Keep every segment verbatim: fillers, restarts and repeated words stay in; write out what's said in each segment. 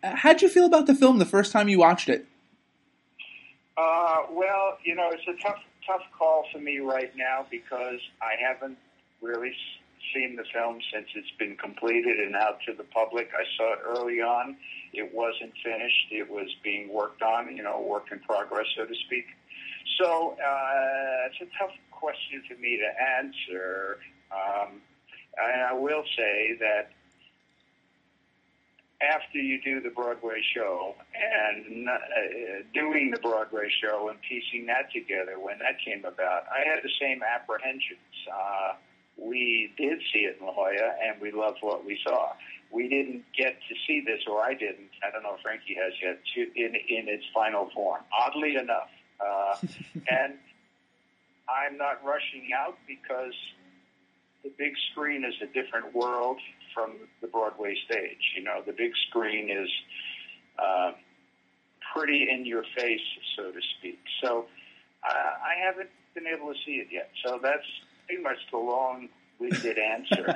How'd you feel about the film the first time you watched it? Uh, well, you know, it's a tough, tough call for me right now because I haven't really seen the film since it's been completed and out to the public. I saw it early on. It wasn't finished. It was being worked on, you know, work in progress, so to speak. So uh, it's a tough question for me to answer. Um, and I will say that after you do the Broadway show and uh, doing the Broadway show and piecing that together, when that came about, I had the same apprehensions. Uh, we did see it in La Jolla, and we loved what we saw. We didn't get to see this, or I didn't, I don't know if Frankie has yet, to, in, in its final form, oddly enough. Uh, and I'm not rushing out because the big screen is a different world from the Broadway stage. You know, the big screen is uh, pretty in your face, so to speak. So uh, I haven't been able to see it yet. So that's pretty much the long-winded answer.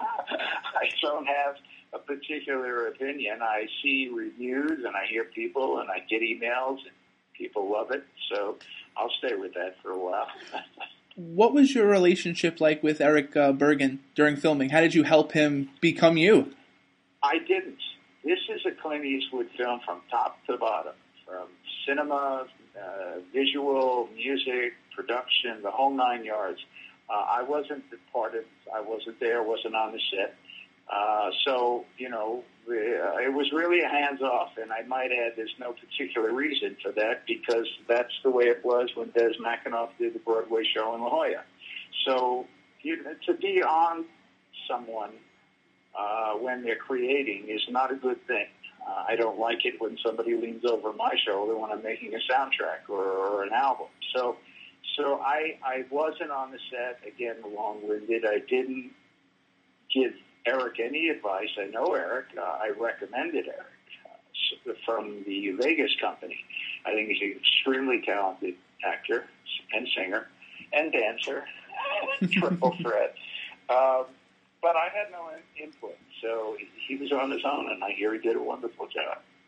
I don't have a particular opinion. I see reviews and I hear people and I get emails and people love it. So I'll stay with that for a while. What was your relationship like with Eric uh, Bergen during filming? How did you help him become you? I didn't. This is a Clint Eastwood film from top to bottom, from cinema, uh, visual, music, production, the whole nine yards. Uh, I wasn't part of, I wasn't there, wasn't on the set. Uh, so, you know, it was really a hands-off, and I might add there's no particular reason for that because that's the way it was when Des McAnuff did the Broadway show in La Jolla. So you know, to be on someone uh, when they're creating is not a good thing. Uh, I don't like it when somebody leans over my shoulder when I'm making a soundtrack or, or an album. So so I, I wasn't on the set, again, long-winded. I didn't give Eric any advice. I know Eric. Uh, I recommended Eric uh, from the Vegas company. I think he's an extremely talented actor and singer and dancer, triple threat. Um, but I had no input, so he was on his own, and I hear he did a wonderful job.